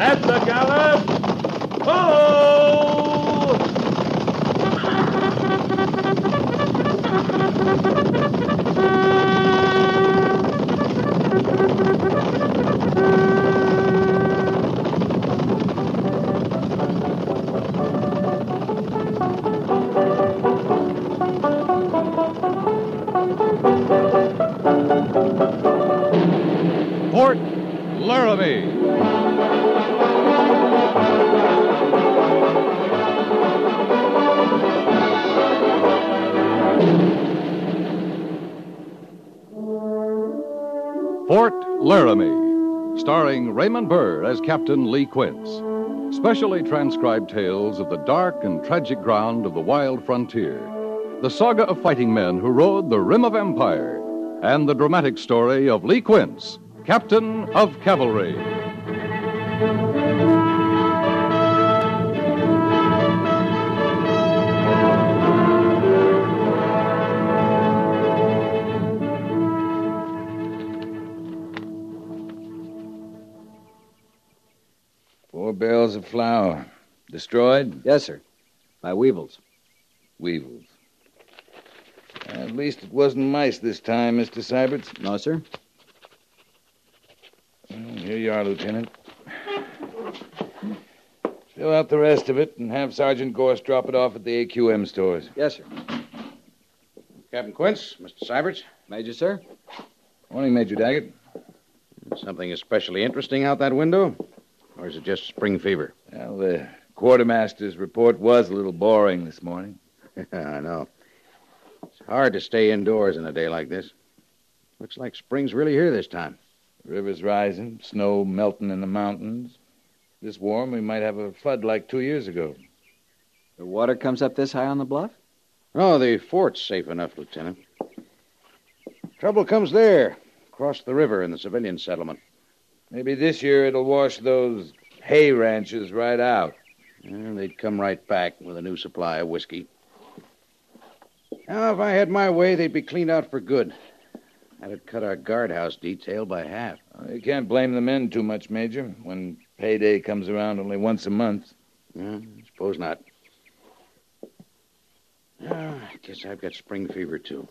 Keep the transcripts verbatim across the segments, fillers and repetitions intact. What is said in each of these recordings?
At the gallop! Oh! Fort Laramie. Fort Laramie, starring Raymond Burr as Captain Lee Quince. Specially transcribed tales of the dark and tragic ground of the wild frontier. The saga of fighting men who rode the rim of empire. And the dramatic story of Lee Quince, Captain of Cavalry. Four barrels of flour. Destroyed? Yes, sir. By weevils. Weevils. At least it wasn't mice this time, Mister Syberts. No, sir. Well, here you are, Lieutenant. Fill out the rest of it and have Sergeant Gorse drop it off at the A Q M stores. Yes, sir. Captain Quince, Mister Syberts. Major, sir? Morning, Major Daggett. Something especially interesting out that window? Or is it just spring fever? Well, the quartermaster's report was a little boring this morning. I know. It's hard to stay indoors in a day like this. Looks like spring's really here this time. The river's rising, snow melting in the mountains. This warm, we might have a flood like two years ago. The water comes up this high on the bluff? Oh, the fort's safe enough, Lieutenant. Trouble comes there, across the river in the civilian settlement. Maybe this year it'll wash those hay ranches right out. And they'd come right back with a new supply of whiskey. Now, if I had my way, they'd be cleaned out for good. That'd cut our guardhouse detail by half. Well, you can't blame the men too much, Major, when payday comes around only once a month. Yeah, I suppose not. Oh, I guess I've got spring fever, too.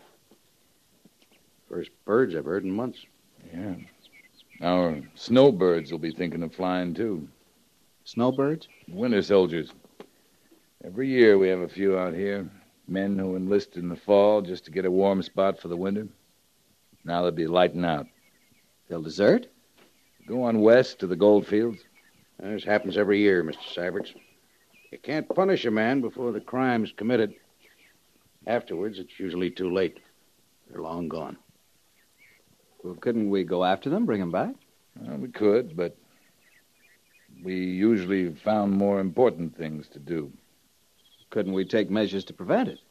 First birds I've heard in months. Yeah. Our snowbirds will be thinking of flying, too. Snowbirds? Winter soldiers. Every year we have a few out here. Men who enlist in the fall just to get a warm spot for the winter. Now they'll be lighting out. They'll desert? Go on west to the gold fields. This happens every year, Mister Syberts. You can't punish a man before the crime's committed. Afterwards, it's usually too late. They're long gone. Well, couldn't we go after them, bring them back? Well, we could, but we usually found more important things to do. Couldn't we take measures to prevent it?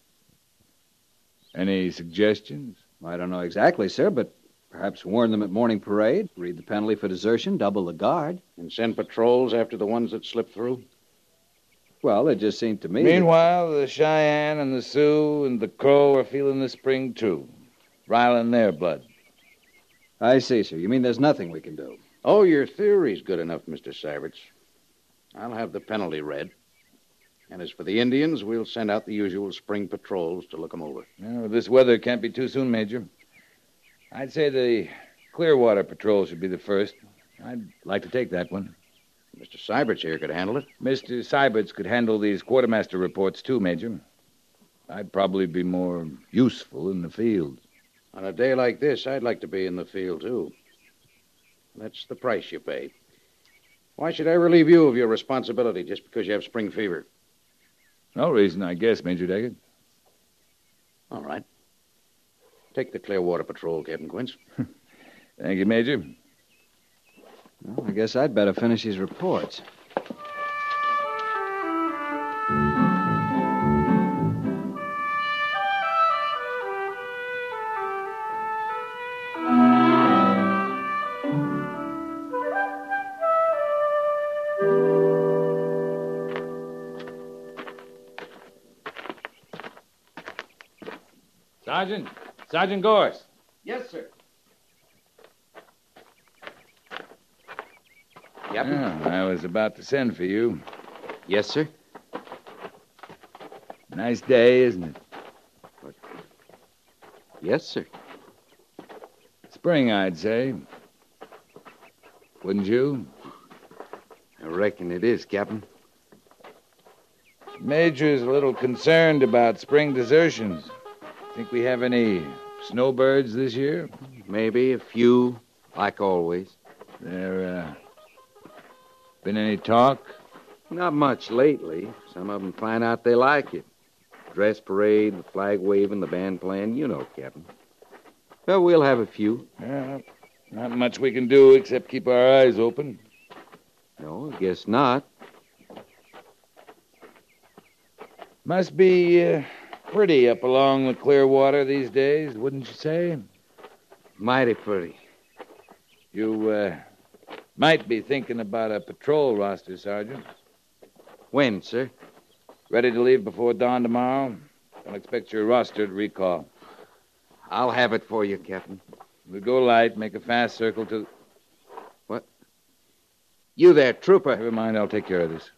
Any suggestions? I don't know exactly, sir, but perhaps warn them at morning parade, read the penalty for desertion, double the guard. And send patrols after the ones that slip through? Well, it just seemed to me... Meanwhile, that... the Cheyenne and the Sioux and the Crow are feeling the spring, too. Riling their blood. I see, sir. You mean there's nothing we can do? Oh, your theory's good enough, Mister Syberts. I'll have the penalty read. And as for the Indians, we'll send out the usual spring patrols to look them over. Well, this weather can't be too soon, Major. I'd say the Clearwater Patrol should be the first. I'd like to take that one. Mister Syberts here could handle it. Mister Syberts could handle these quartermaster reports, too, Major. I'd probably be more useful in the field. On a day like this, I'd like to be in the field, too. That's the price you pay. Why should I relieve you of your responsibility just because you have spring fever? No reason, I guess, Major Daggett. All right. Take the Clearwater Patrol, Captain Quince. Thank you, Major. Well, I guess I'd better finish these reports. Sergeant. Sergeant Gorse. Yes, sir. Captain? Yeah, I was about to send for you. Yes, sir. Nice day, isn't it? Yes, sir. Spring, I'd say. Wouldn't you? I reckon it is, Captain. Major's a little concerned about spring desertions. Think we have any snowbirds this year? Maybe a few, like always. There, uh, been any talk? Not much lately. Some of them find out they like it. Dress parade, the flag waving, the band playing, you know, Captain. Well, we'll have a few. Yeah, not much we can do except keep our eyes open. No, I guess not. Must be uh, pretty up along the Clearwater these days, wouldn't you say? Mighty pretty. You uh, might be thinking about a patrol roster, Sergeant. When, sir? Ready to leave before dawn tomorrow? Don't expect your roster to recall. I'll have it for you, Captain. We'll go light, make a fast circle to... What? You there, trooper. Never mind, I'll take care of this.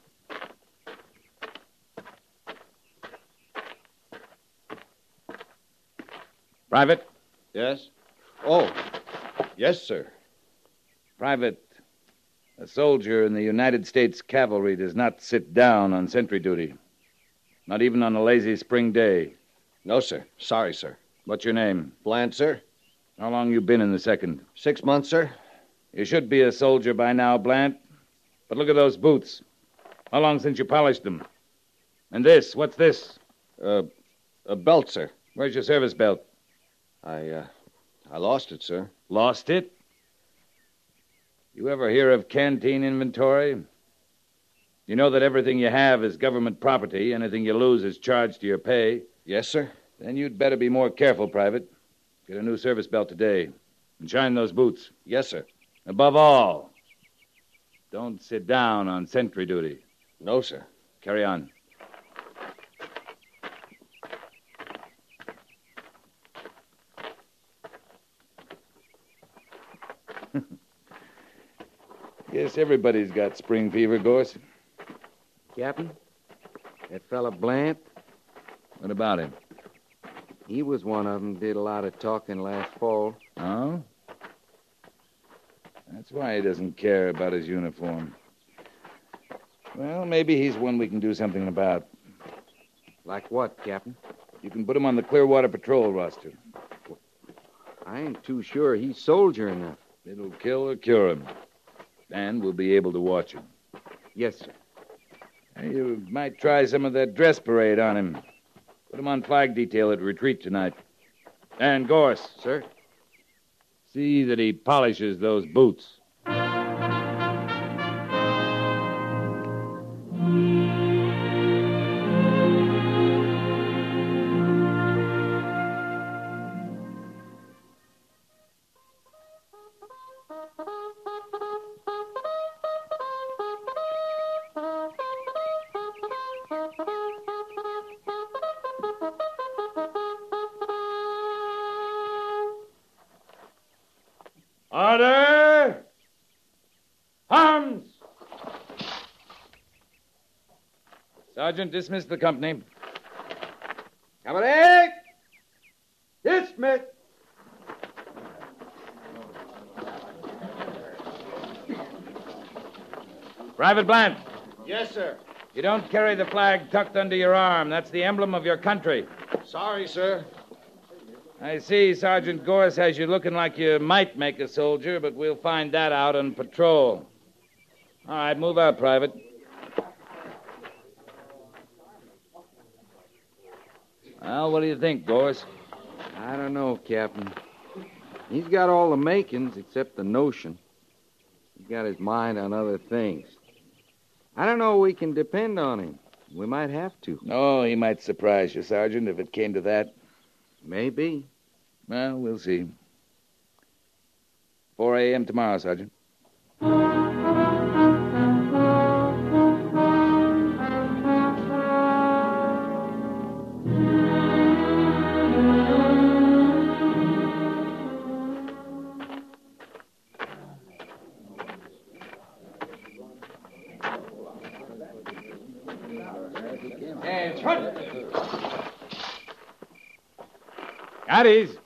Private? Yes? Oh, yes, sir. Private, a soldier in the United States Cavalry does not sit down on sentry duty. Not even on a lazy spring day. No, sir. Sorry, sir. What's your name? Bland, sir. How long you been in the second? Six months, sir. You should be a soldier by now, Blant. But look at those boots. How long since you polished them? And this, what's this? Uh, a belt, sir. Where's your service belt? I, uh, I lost it, sir. Lost it? You ever hear of canteen inventory? You know that everything you have is government property. Anything you lose is charged to your pay. Yes, sir. Then you'd better be more careful, Private. Get a new service belt today. And shine those boots. Yes, sir. Above all, don't sit down on sentry duty. No, sir. Carry on. Guess everybody's got spring fever, Gorse. Captain, that fella Blant, What about him? he was one of them did a lot of talking last fall. Oh? That's why he doesn't care about his uniform. Well, maybe he's one we can do something about. Like what, Captain? You can put him on the Clearwater Patrol roster. I ain't too sure he's soldier enough. It'll kill or cure him. And we'll be able to watch him. Yes, sir. Hey, you might try some of that dress parade on him. Put him on flag detail at retreat tonight. And Gorse, Sir? see that he polishes those boots. Order! Arms! Sergeant, dismiss the company. Company! Dismiss! Private Blant, Yes, sir. you don't carry the flag tucked under your arm. That's the emblem of your country. Sorry, sir. I see Sergeant Gorse has you looking like you might make a soldier, but we'll find that out on patrol. All right, move out, Private. Well, what do you think, Gorse? I don't know, Captain. He's got all the makings except the notion. He's got his mind on other things. I don't know we can depend on him. We might have to. Oh, he might surprise you, Sergeant, if it came to that. Maybe. Well, we'll see. four a.m. tomorrow, Sergeant. Addies!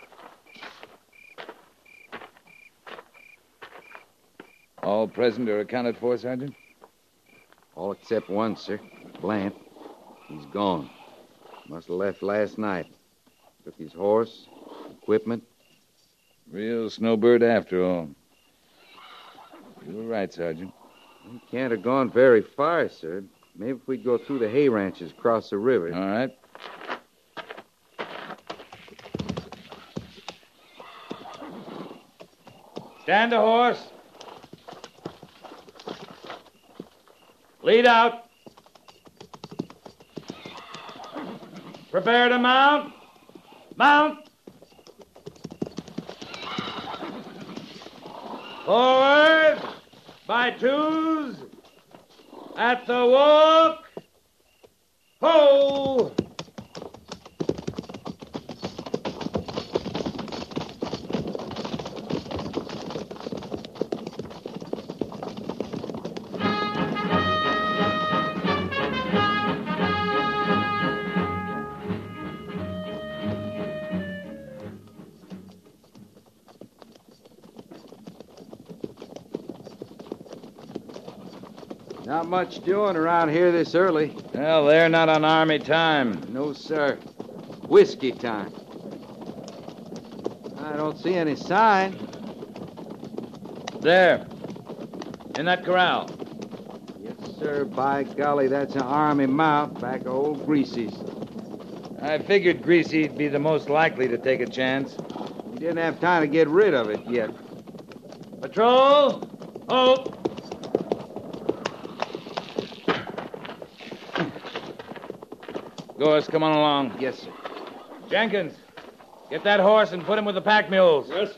All present or accounted for, Sergeant? All except one, sir. Blant. He's gone. Must have left last night. Took his horse, equipment. Real snowbird after all. You were right, Sergeant. He can't have gone very far, sir. Maybe if we'd go through the hay ranches across the river. All right. Stand a horse. Lead out. Prepare to mount. Mount. Forward. By twos. At the walk. Ho! Not much doing around here this early. Well, they're not on Army time. No, sir. Whiskey time. I don't see any sign. There. In that corral. Yes, sir. By golly, that's an army mount back of old Greasy's. I figured Greasy'd be the most likely to take a chance. He didn't have time to get rid of it yet. Patrol! Hope! Gorse, come on along. Yes, sir. Jenkins, get that horse and put him with the pack mules. Yes.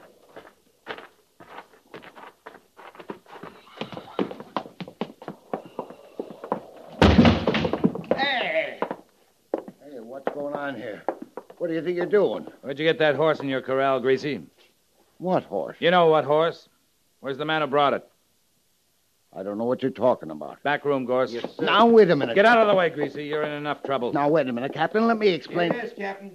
Hey! Hey, what's going on here? What do you think you're doing? Where'd you get that horse in your corral, Greasy? What horse? You know what horse. Where's the man who brought it? I don't know what you're talking about. Back room, Gorse. Yes, sir. Now, wait a minute. Get out of the way, Greasy. You're in enough trouble. Now, wait a minute, Captain. Let me explain. Yes, Captain.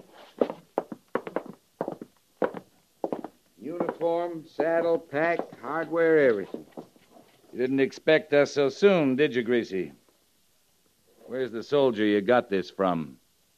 Uniform, saddle, pack, hardware, everything. You didn't expect us so soon, did you, Greasy? Where's the soldier you got this from?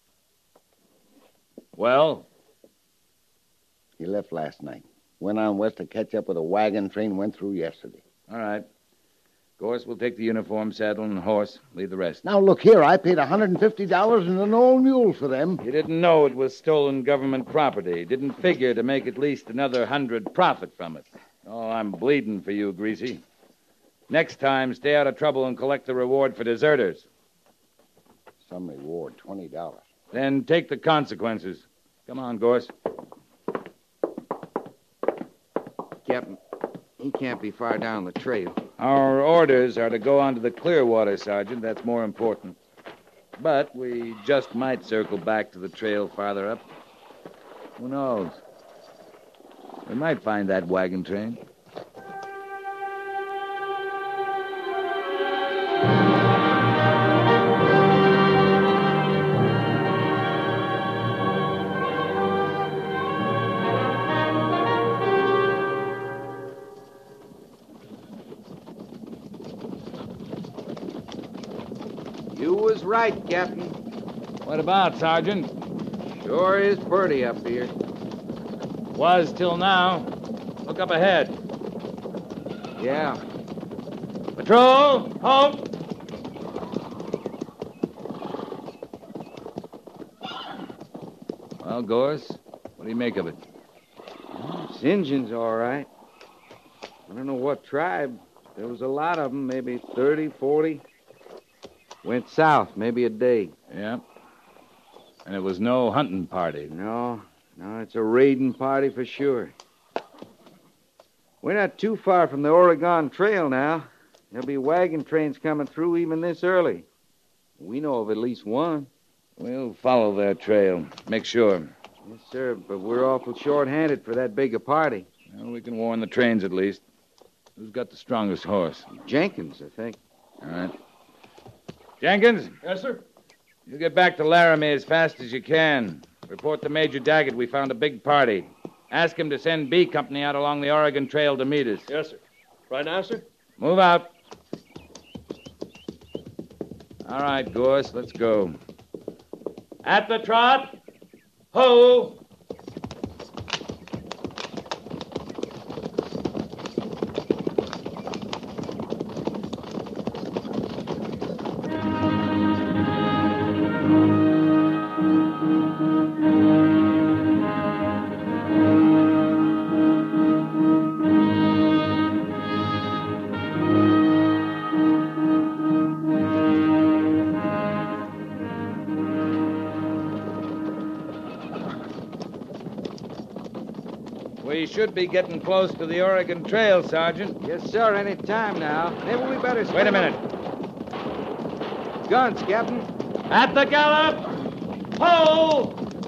Well? He left last night. Went on west to catch up with a wagon train went through yesterday. All right. Gorse will take the uniform, saddle, and horse. Leave the rest. Now, look here. I paid one hundred fifty dollars and an old mule for them. You didn't know it was stolen government property. Didn't figure to make at least another hundred profit from it. Oh, I'm bleeding for you, Greasy. Next time, stay out of trouble and collect the reward for deserters. Some reward, twenty dollars. Then take the consequences. Come on, Gorse. Captain, he can't be far down the trail. Our orders are to go on to the Clearwater, Sergeant. That's more important. But we just might circle back to the trail farther up. Who knows? We might find that wagon train. You was right, Captain. What about, Sergeant? Sure is pretty up here. Was till now. Look up ahead. Yeah. Patrol! Halt! Well, Gorse, what do you make of it? This engine's all right. I don't know what tribe. There was a lot of them, maybe thirty, forty. Went south, maybe a day. Yeah. And it was no hunting party. No, no, it's a raiding party for sure. We're not too far from the Oregon Trail now. There'll be wagon trains coming through even this early. We know of at least one. We'll follow their trail. Make sure. Yes, sir, but we're awful short-handed for that big a party. Well, we can warn the trains at least. Who's got the strongest horse? Jenkins, I think. All right. Jenkins, Yes, sir. You get back to Laramie as fast as you can. Report to Major Daggett we found a big party. Ask him to send B Company out along the Oregon Trail to meet us. Yes, sir. Right now, sir? Move out. All right, Gorse, let's go. At the trot. Ho! We should be getting close to the Oregon Trail, Sergeant. Yes, sir, any time now. Maybe we better... Wait a minute. Guns, Captain. At the gallop! Ho!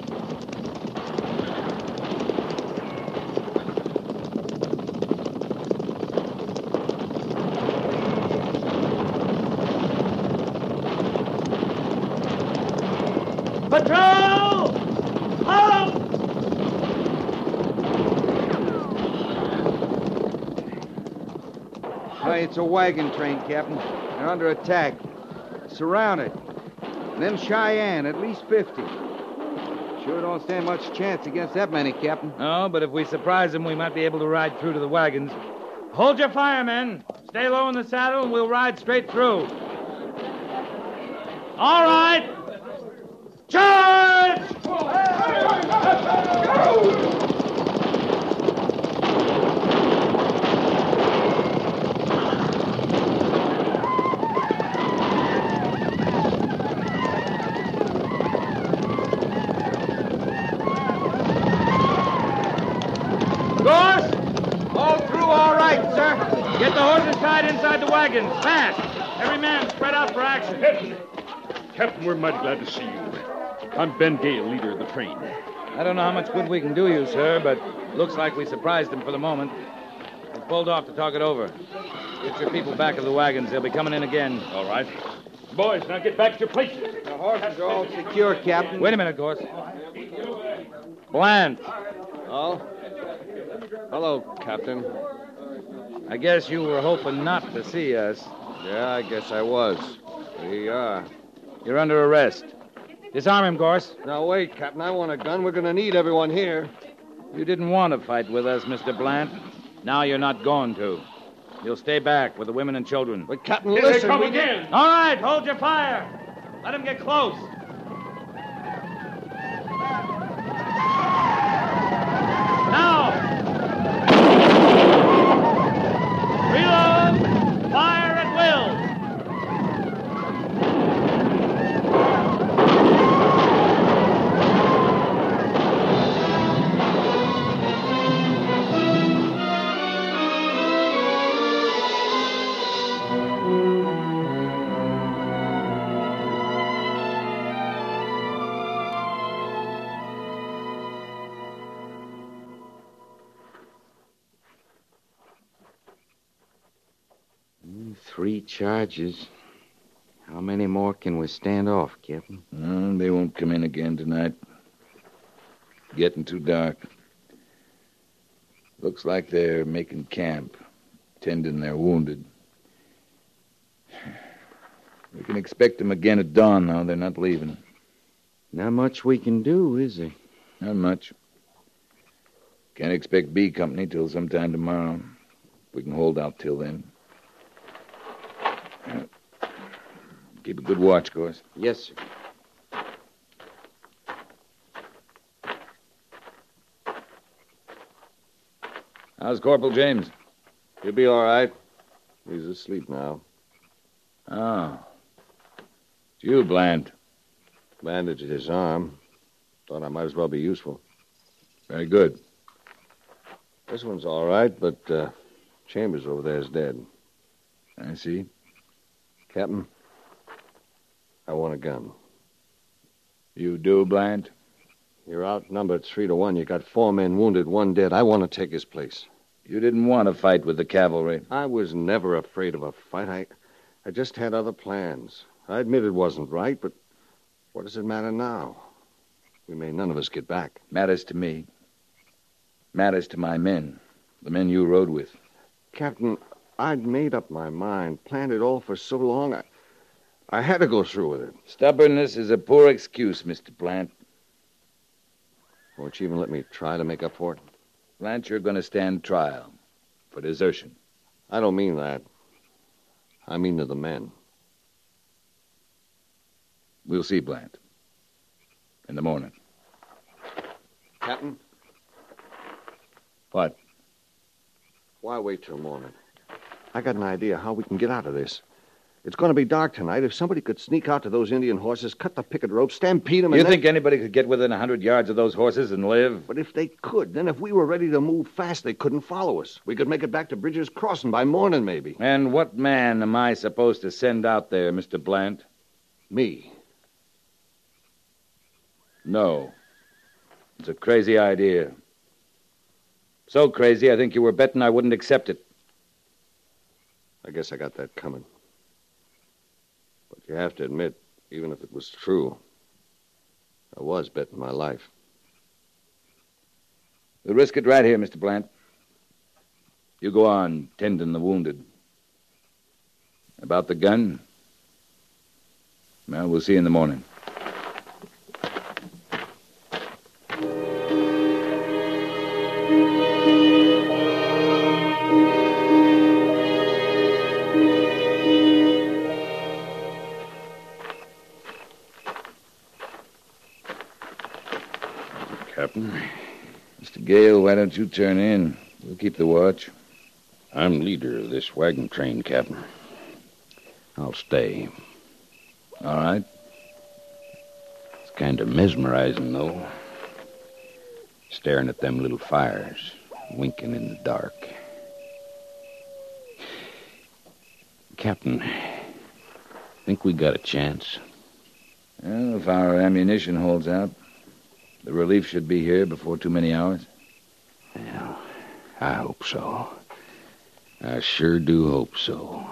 Patrol! Halt! Hey, it's a wagon train, Captain. They're under attack. Surrounded. And them Cheyenne, at least fifty. Sure don't stand much chance against that many, Captain. No, but if we surprise them, we might be able to ride through to the wagons. Hold your fire, men. Stay low in the saddle, and we'll ride straight through. All right. Charge! Gorse! All through all right, sir. Get the horses tied inside the wagons. Fast. Every man spread out for action. Captain, Captain, we're mighty glad to see you. I'm Ben Gale, leader of the train. I don't know how much good we can do you, sir, but looks like we surprised them for the moment. We pulled off to talk it over. Get your people back of the wagons. They'll be coming in again. All right. Boys, now get back to your places. The horses are all secure, Captain. Wait a minute, Gorse. Bland. Oh? Hello, Captain. I guess you were hoping not to see us. Yeah, I guess I was. We are. You're under arrest. Disarm him, Gorse. Now, wait, Captain. I want a gun. We're going to need everyone here. You didn't want to fight with us, Mister Blant. Now you're not going to. You'll stay back with the women and children. But, Captain, Here listen. they come we- again. All right, hold your fire. Let him get close. Now! Reload! Fire at will! Three charges. How many more can we stand off, Captain? No, they won't come in again tonight. Getting too dark. Looks like they're making camp, tending their wounded. We can expect them again at dawn, though. They're not leaving. Not much we can do, is there? Not much. Can't expect B Company till sometime tomorrow. We can hold out till then. Keep a good watch, Gorse. Yes, sir. How's Corporal James? He'll be all right. He's asleep now. Oh. It's you, Bland. Bandaged his arm. Thought I might as well be useful. Very good. This one's all right, but uh, Chambers over there is dead. I see. Captain, I want a gun. You do, Bland? You're outnumbered three to one. You got four men wounded, one dead. I want to take his place. You didn't want to fight with the cavalry. I was never afraid of a fight. I, I just had other plans. I admit it wasn't right, but What does it matter now? We may none of us get back. Matters to me. Matters to my men. The men you rode with. Captain, I'd made up my mind, planned it all for so long, I, I had to go through with it. Stubbornness is a poor excuse, Mister Plant. Won't you even let me try to make up for it? Plant, you're going to stand trial for desertion. I don't mean that. I mean to the men. We'll see, Plant. In the morning. Captain? What? Why wait till morning? I got an idea how we can get out of this. It's going to be dark tonight. If somebody could sneak out to those Indian horses, cut the picket rope, stampede them, and You then... think anybody could get within a hundred yards of those horses and live? But if they could, then if we were ready to move fast, they couldn't follow us. We could make it back to Bridger's Crossing by morning, maybe. And what man am I supposed to send out there, Mister Blant? Me. No. It's a crazy idea. So crazy, I think you were betting I wouldn't accept it. I guess I got that coming. But you have to admit, even if it was true, I was betting my life. We'll risk it right here, Mister Blant. You go on tending the wounded. About the gun, well, we'll see you in the morning. Captain? Mister Gale, why don't you turn in? We'll keep the watch. I'm leader of this wagon train, Captain. I'll stay. All right. It's kind of mesmerizing, though. Staring at them little fires, winking in the dark. Captain, think we got a chance? Well, if our ammunition holds out, the relief should be here before too many hours. Well, I hope so. I sure do hope so.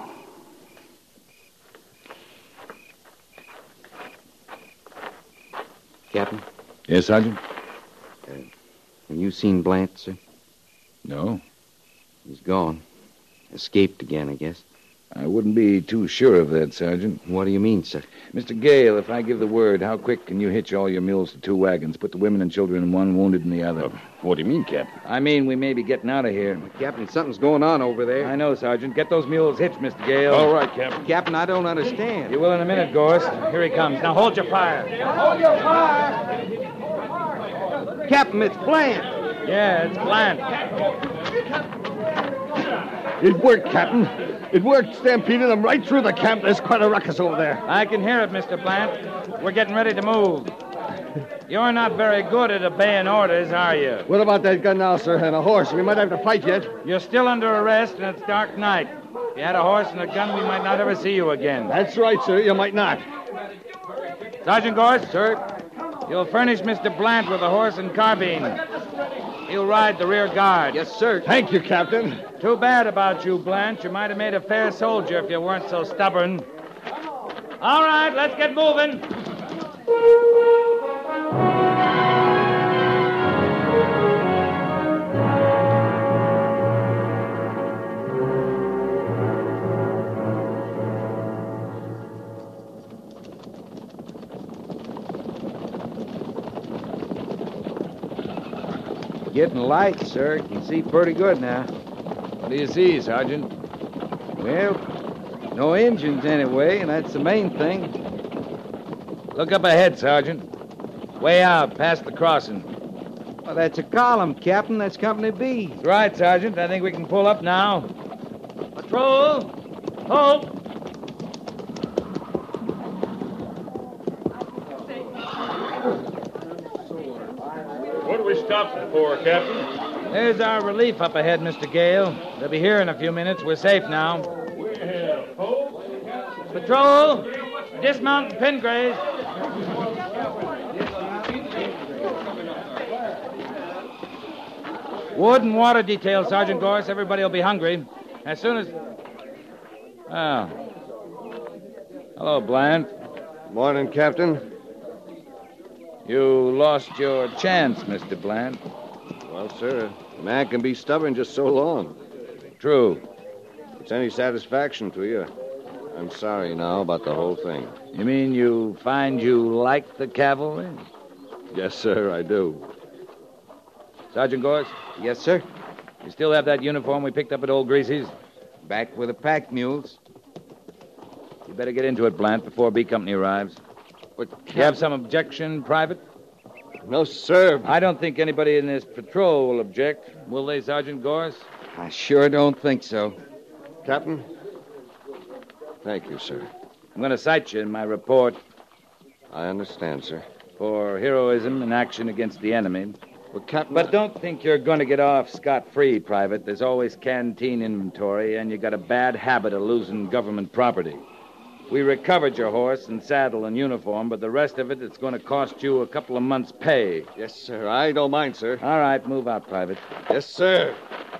Captain? Yes, Sergeant? Uh, have you seen Blant, sir? No. He's gone. Escaped again, I guess. I wouldn't be too sure of that, Sergeant. What do you mean, sir? Mister Gale, if I give the word, how quick can you hitch all your mules to two wagons, put the women and children in one, wounded in the other? Uh, what do you mean, Captain? I mean, we may be getting out of here. Captain, something's going on over there. I know, Sergeant. Get those mules hitched, Mister Gale. All right, Captain. Captain, I don't understand. You will in a minute, Gorst. Here he comes. Now hold your fire. Hold your fire! Captain, it's Blant. Yeah, it's Blant. It worked, Captain. It worked, stampeding them right through the camp. There's quite a ruckus over there. I can hear it, Mister Blant. We're getting ready to move. You're not very good at obeying orders, are you? What about that gun now, sir, and a horse? We might have to fight yet. You're still under arrest, and it's dark night. If you had a horse and a gun, we might not ever see you again. That's right, sir. You might not. Sergeant Gorst, sir, you'll furnish Mister Blant with a horse and carbine. He'll ride the rear guard. Yes, sir. Thank you, Captain. Too bad about you, Blant. You might have made a fair soldier if you weren't so stubborn. All right, let's get moving. Getting light, sir. Can see pretty good now. What do you see, Sergeant? Well, no engines anyway, and that's the main thing. Look up ahead, Sergeant. Way out, past the crossing. Well, that's a column, Captain. That's Company B. That's right, Sergeant. I think we can pull up now. Patrol! Halt! What are we stopping for, Captain? There's our relief up ahead, Mister Gale. They'll be here in a few minutes. We're safe now. Patrol! Dismount and pin graze. Wood and water detail, Sergeant Gorst. Everybody will be hungry. As soon as... Oh. Hello, Bland. Morning, Captain. You lost your chance, Mister Bland. Well, sir, a man can be stubborn just so long. True. If it's any satisfaction to you, I'm sorry now about the whole thing. You mean you find you like the cavalry? Yes, sir, I do. Sergeant Gorse? Yes, sir. You still have that uniform we picked up at Old Greasy's? Back with the pack mules. You better get into it, Blant, before B Company arrives. But You have some objection, Private? No, sir. I don't think anybody in this patrol will object. Will they, Sergeant Gorse? I sure don't think so. Captain? Thank you, sir. I'm going to cite you in my report I understand, sir. for heroism in action against the enemy. Well, Captain... But don't think you're going to get off scot-free, Private. There's always canteen inventory, and you got a bad habit of losing government property. We recovered your horse and saddle and uniform, but the rest of it, it's going to cost you a couple of months' pay. Yes, sir. I don't mind, sir. All right, move out, Private. Yes, sir.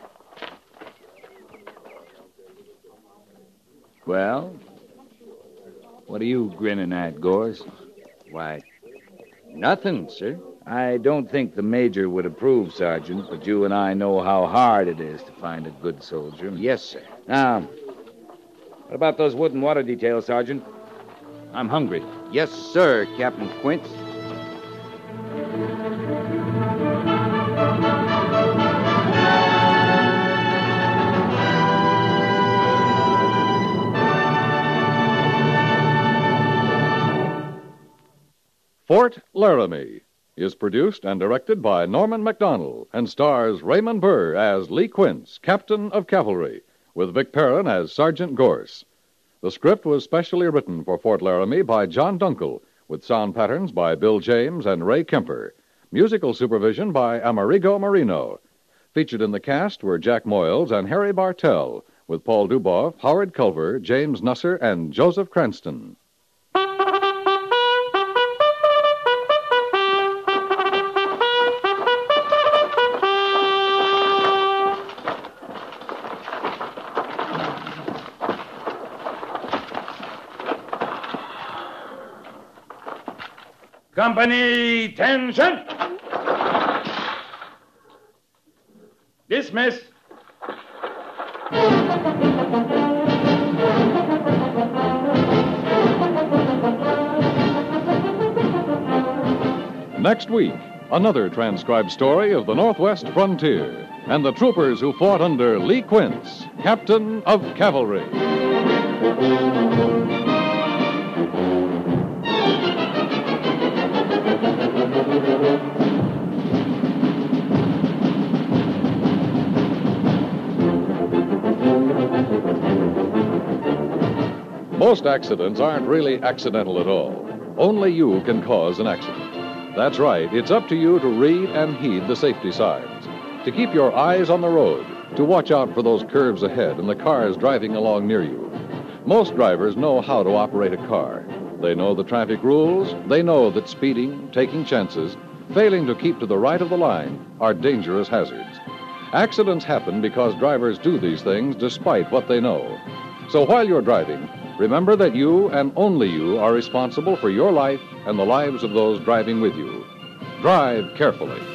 Well, what are you grinning at, Gorse? Why, nothing, sir. I don't think the Major would approve, Sergeant, but you and I know how hard it is to find a good soldier. Yes, sir. Now, what about those wood and water details, Sergeant? I'm hungry. Yes, sir, Captain Quince. Fort Laramie is produced and directed by Norman Macdonnell and stars Raymond Burr as Lee Quince, Captain of Cavalry, with Vic Perrin as Sergeant Gorse. The script was specially written for Fort Laramie by John Dunkel, with sound patterns by Bill James and Ray Kemper. Musical supervision by Amerigo Marino. Featured in the cast were Jack Moyles and Harry Bartell, with Paul Duboff, Howard Culver, James Nusser, and Joseph Cranston. Company, tension! Dismiss. Next week, another transcribed story of the Northwest frontier and the troopers who fought under Lee Quince, Captain of Cavalry. Most accidents aren't really accidental at all. Only you can cause an accident. That's right. It's up to you to read and heed the safety signs, to keep your eyes on the road, to watch out for those curves ahead and the cars driving along near you. Most drivers know how to operate a car. They know the traffic rules. They know that speeding, taking chances, failing to keep to the right of the line are dangerous hazards. Accidents happen because drivers do these things despite what they know. So while you're driving, remember that you and only you are responsible for your life and the lives of those driving with you. Drive carefully.